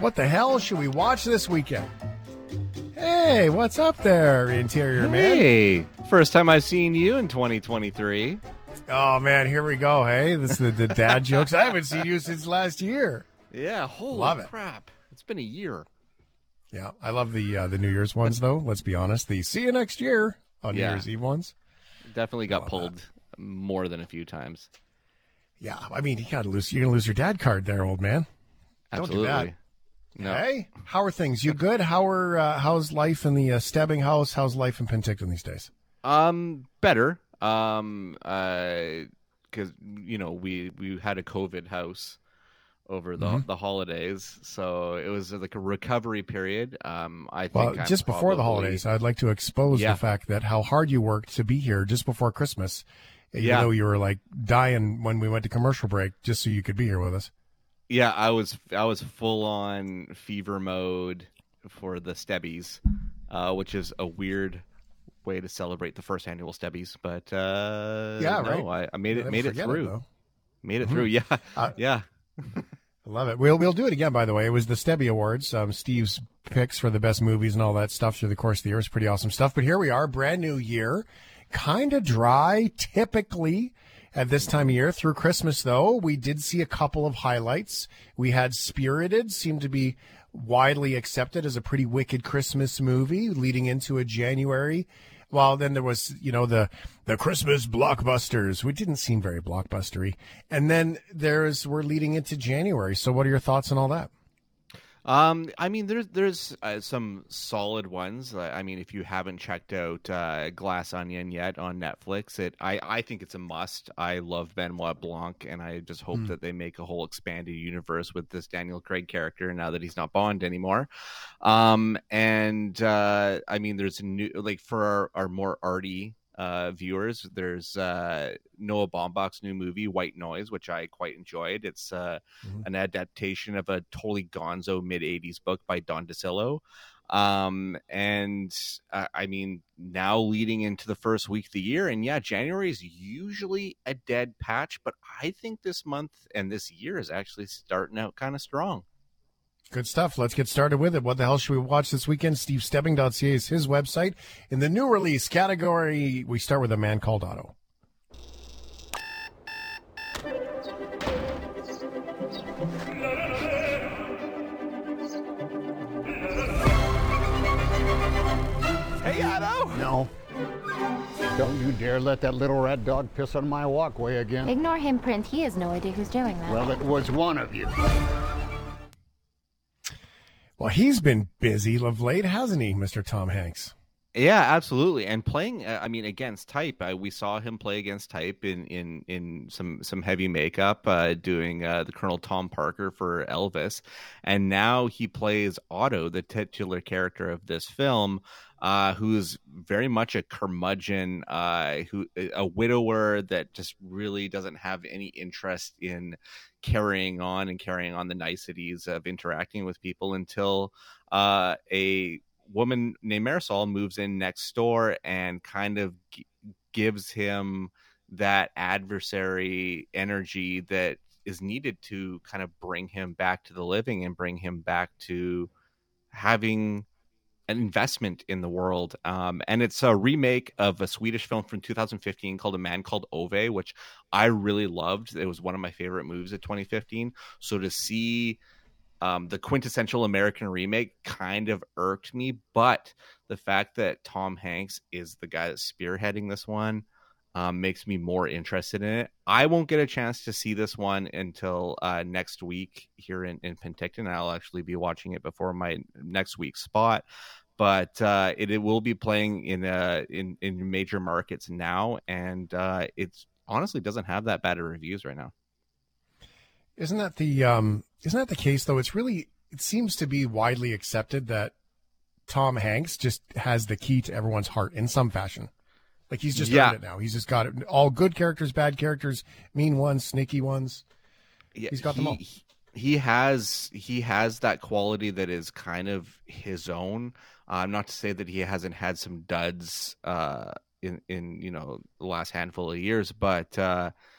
What the hell should we watch this weekend? Hey, what's up there, Interior Man? Hey, first time I've seen you in 2023. Oh, man, here we go, hey? This is the dad jokes. I haven't seen you since last year. Yeah, holy Love it. crap. It's been a year. Yeah, I love the New Year's ones, though. Let's be honest. The see you next year on New Year's Eve ones. Definitely got pulled more than a few times. Yeah, I mean, you're going to lose your dad card there, old man. Absolutely. Don't do that. No. Hey, how are things? You good? How's life in the Stebbing house? How's life in Penticton these days? Better. Because we had a COVID house over the holidays, so it was like a recovery period. I think just before the holidays, I'd like to expose the fact that how hard you worked to be here just before Christmas. Even though you were like dying when we went to commercial break, just so you could be here with us. Yeah, I was full on fever mode for the Stebbies, which is a weird way to celebrate the first annual Stebbies. But right. I made it through. Made it through. Yeah, yeah. I love it. We'll do it again. By the way, it was the Stebby Awards. Steve's picks for the best movies and all that stuff through the course of the year is pretty awesome stuff. But here we are, brand new year, kind of dry, typically. At this time of year. Through Christmas, though, we did see a couple of highlights. We had Spirited, seemed to be widely accepted as a pretty wicked Christmas movie leading into a January. Well, then there was, the Christmas blockbusters, which didn't seem very blockbustery. And then we're leading into January. So what are your thoughts on all that? I mean, there's some solid ones. I mean, if you haven't checked out Glass Onion yet on Netflix, I think it's a must. I love Benoit Blanc, and I just hope that they make a whole expanded universe with this Daniel Craig character now that he's not Bond anymore. I mean, there's a new, like, for our more arty viewers, there's Noah Baumbach's new movie White Noise, which I quite enjoyed. It's an adaptation of a totally gonzo mid-'80s book by Don DeCillo. I mean, now leading into the first week of the year, and January is usually a dead patch, but I think this month and this year is actually starting out kind of strong. Good stuff. Let's get started with it. What the hell should we watch this weekend? SteveStebbing.ca is his website. In the new release category, we start with A Man Called Otto. Hey, Otto! No. Don't you dare let that little rat dog piss on my walkway again. Ignore him, Prince. He has no idea who's doing that. Well, it was one of you. Well, he's been busy of late, hasn't he, Mr. Tom Hanks? Yeah, absolutely. And playing, against type, we saw him play against type in some heavy makeup, doing the Colonel Tom Parker for Elvis. And now he plays Otto, the titular character of this film, who's very much a curmudgeon, a widower that just really doesn't have any interest in carrying on the niceties of interacting with people until a woman named Marisol moves in next door and kind of gives him that adversary energy that is needed to kind of bring him back to the living and bring him back to having an investment in the world. And it's a remake of a Swedish film from 2015 called A Man Called Ove, which I really loved. It was one of my favorite movies of 2015. So to see the quintessential American remake kind of irked me, but the fact that Tom Hanks is the guy that's spearheading this one makes me more interested in it. I won't get a chance to see this one until next week here in Penticton. I'll actually be watching it before my next week's spot, but it will be playing in major markets now, and it honestly doesn't have that bad of reviews right now. Isn't that the case, though? It seems to be widely accepted that Tom Hanks just has the key to everyone's heart in some fashion. Like, he's just earned it now. He's just got it. All good characters, bad characters, mean ones, sneaky ones. Yeah, he's got them all. He has that quality that is kind of his own. Not to say that he hasn't had some duds in the last handful of years, but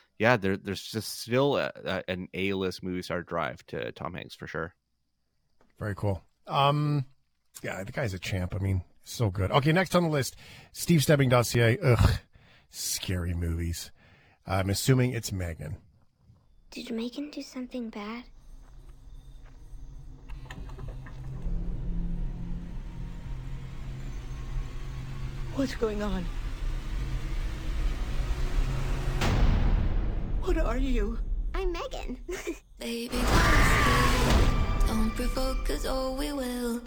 there's just still an A-list movie star drive to Tom Hanks for sure. Very cool. Yeah, the guy's a champ. I mean, so good. Okay, next on the list, SteveStebbing.ca. Ugh, scary movies. I'm assuming it's Megan. Did Megan do something bad? What's going on? What are you? I'm Megan. Baby, don't provoke, 'cause oh, we will.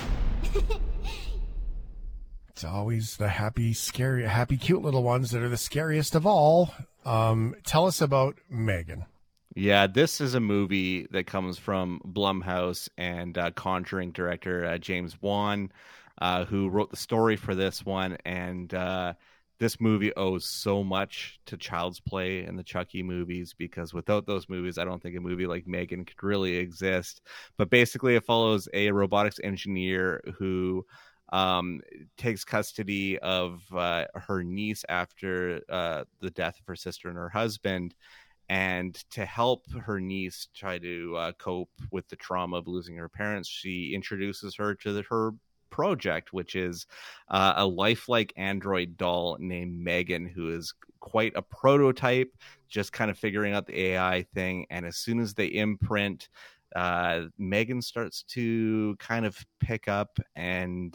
It's always the happy, scary, happy, cute little ones that are the scariest of all. Tell us about Megan. Yeah, this is a movie that comes from Blumhouse and Conjuring director James Wan, who wrote the story for this one. And this movie owes so much to Child's Play and the Chucky movies, because without those movies, I don't think a movie like Megan could really exist. But basically, it follows a robotics engineer who takes custody of her niece after the death of her sister and her husband. And to help her niece try to cope with the trauma of losing her parents, she introduces her to her project, which is a lifelike android doll named Megan, who is quite a prototype, just kind of figuring out the AI thing. And as soon as they imprint, Megan starts to kind of pick up and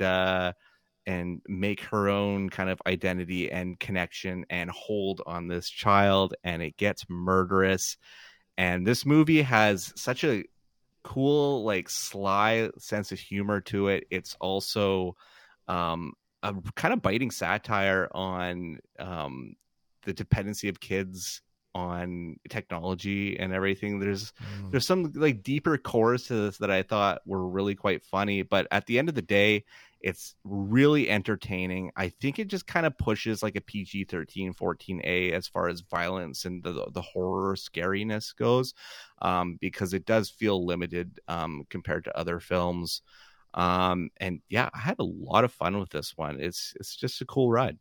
make her own kind of identity and connection and hold on this child, and it gets murderous. And this movie has such a cool, like, sly sense of humor to it. It's also a kind of biting satire on the dependency of kids on technology and everything. There's some like deeper cores to this that I thought were really quite funny, but at the end of the day, it's really entertaining. I think it just kind of pushes like a PG-13, 14A as far as violence and the horror scariness goes, because it does feel limited compared to other films. And yeah, I had a lot of fun with this one. It's just a cool ride.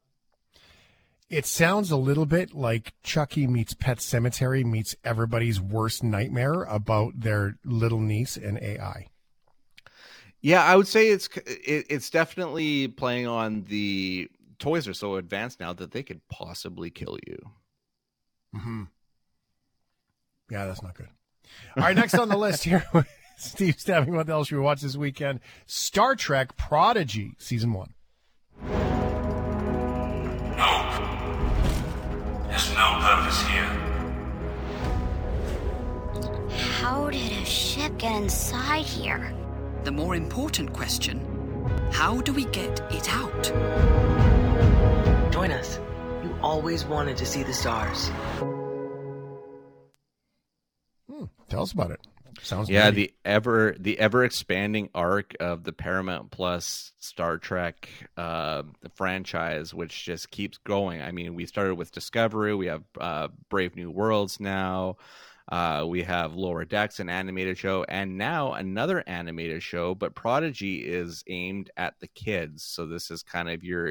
It sounds a little bit like Chucky meets Pet Sematary meets everybody's worst nightmare about their little niece and AI. Yeah, I would say it's definitely playing on the toys are so advanced now that they could possibly kill you. Mm-hmm. Yeah, that's not good. All right, next on the list here, Steve Stabbing, what else should we watch this weekend? Star Trek Prodigy, Season 1. There's no purpose here. How did a ship get inside here? The more important question, how do we get it out? Join us. You always wanted to see the stars. Tell us about it. Sounds the ever expanding arc of the Paramount Plus Star Trek franchise, which just keeps going. I mean, we started with Discovery. We have Brave New Worlds now. We have Lower Decks, an animated show, and now another animated show. But Prodigy is aimed at the kids, so this is kind of your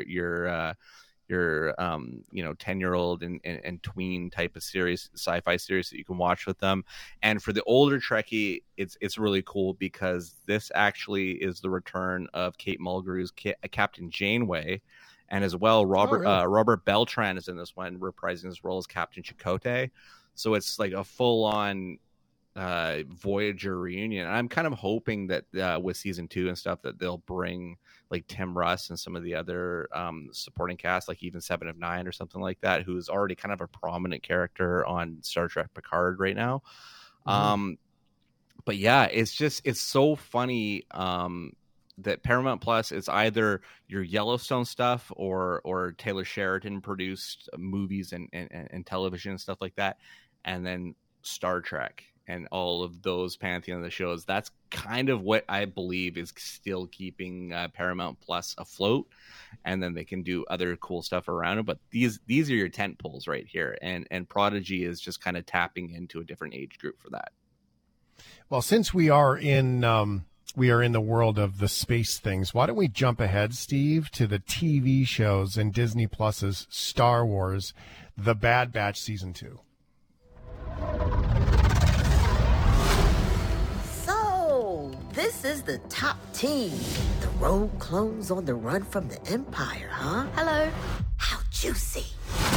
10-year-old and tween type of series, sci-fi series that you can watch with them. And for the older Trekkie, it's really cool because this actually is the return of Kate Mulgrew's Captain Janeway, and as well Robert Beltran is in this one, reprising his role as Captain Chakotay. So it's like a full-on Voyager reunion. And I'm kind of hoping that with season 2 and stuff that they'll bring like Tim Russ and some of the other supporting cast, like even 7 of 9 or something like that, who's already kind of a prominent character on Star Trek Picard right now. Mm-hmm. But yeah, it's so funny that Paramount Plus is either your Yellowstone stuff or Taylor Sheridan produced movies and television and stuff like that, and then Star Trek and all of those pantheon of the shows. That's kind of what I believe is still keeping Paramount Plus afloat, and then they can do other cool stuff around it. But these are your tent poles right here, and Prodigy is just kind of tapping into a different age group for that. Well, since we are in the world of the space things, why don't we jump ahead, Steve, to the TV shows and Disney Plus's Star Wars, The Bad Batch Season 2. So, this is the top team. The rogue clones on the run from the Empire, huh? Hello. How juicy.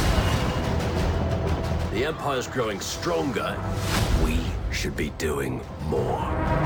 The Empire's growing stronger. We should be doing more.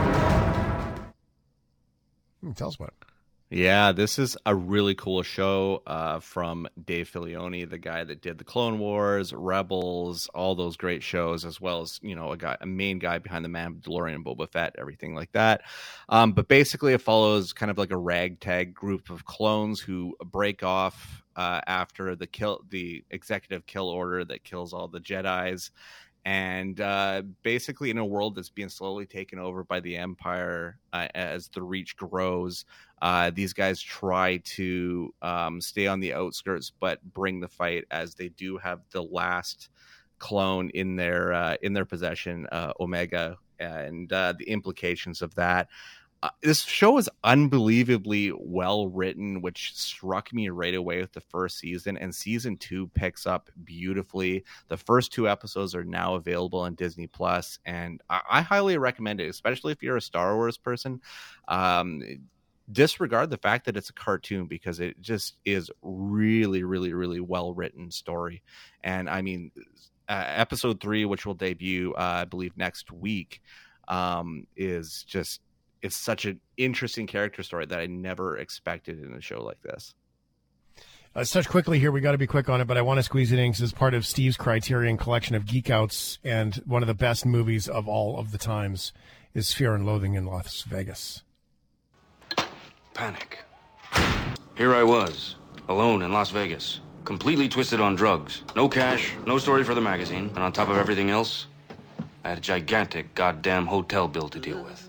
Tell us about it. Yeah, this is a really cool show from Dave Filoni, the guy that did the Clone Wars, Rebels, all those great shows, as well as, you know, a main guy behind the Mandalorian and Boba Fett, everything like that. But basically it follows kind of like a ragtag group of clones who break off after the executive kill order that kills all the Jedis. And basically in a world that's being slowly taken over by the Empire as the Reach grows, these guys try to stay on the outskirts but bring the fight, as they do have the last clone in their possession, Omega, and the implications of that. This show is unbelievably well written, which struck me right away with the first season, and season 2 picks up beautifully. The first 2 episodes are now available on Disney Plus, and I highly recommend it, especially if you're a Star Wars person. Disregard the fact that it's a cartoon, because it just is really, really, really well written story. And I mean, episode 3, which will debut, I believe, next week, is just. It's such an interesting character story that I never expected in a show like this. Let's touch quickly here. We got to be quick on it, but I want to squeeze it in because it's part of Steve's Criterion collection of Geek Outs, and one of the best movies of all of the times is Fear and Loathing in Las Vegas. Panic. Here I was, alone in Las Vegas, completely twisted on drugs. No cash, no story for the magazine, and on top of everything else, I had a gigantic goddamn hotel bill to deal with.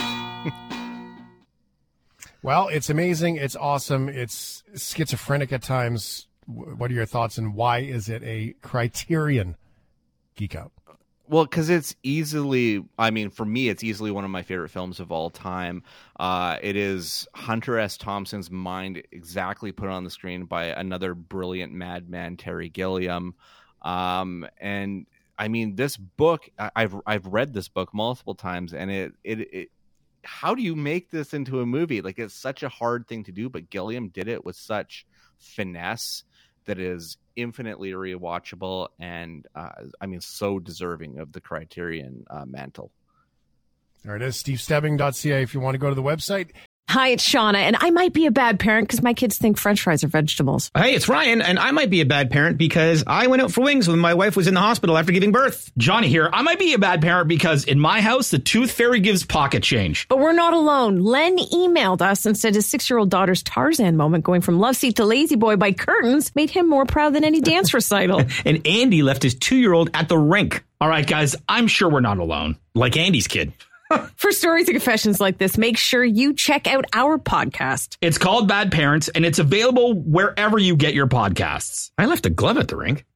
Well, it's amazing. It's awesome. It's schizophrenic at times. What are your thoughts, and why is it a Criterion Geek Out? Well, because it's easily, I mean, for me, it's easily one of my favorite films of all time. It is Hunter S. Thompson's mind exactly put on the screen by another brilliant madman, Terry Gilliam. And I mean, this book, I've read this book multiple times, and it how do you make this into a movie? Like, it's such a hard thing to do, but Gilliam did it with such finesse that is infinitely rewatchable, and I mean, so deserving of the Criterion mantle. There it is, stevestebbing.ca if you want to go to the website. Hi, it's Shauna, and I might be a bad parent because my kids think French fries are vegetables. Hey, it's Ryan, and I might be a bad parent because I went out for wings when my wife was in the hospital after giving birth. Johnny here. I might be a bad parent because in my house, the tooth fairy gives pocket change. But we're not alone. Len emailed us and said his 6-year-old daughter's Tarzan moment going from love seat to lazy boy by curtains made him more proud than any dance recital. And Andy left his 2-year-old at the rink. All right, guys, I'm sure we're not alone. Like Andy's kid. For stories and confessions like this, make sure you check out our podcast. It's called Bad Parents, and it's available wherever you get your podcasts. I left a glove at the rink.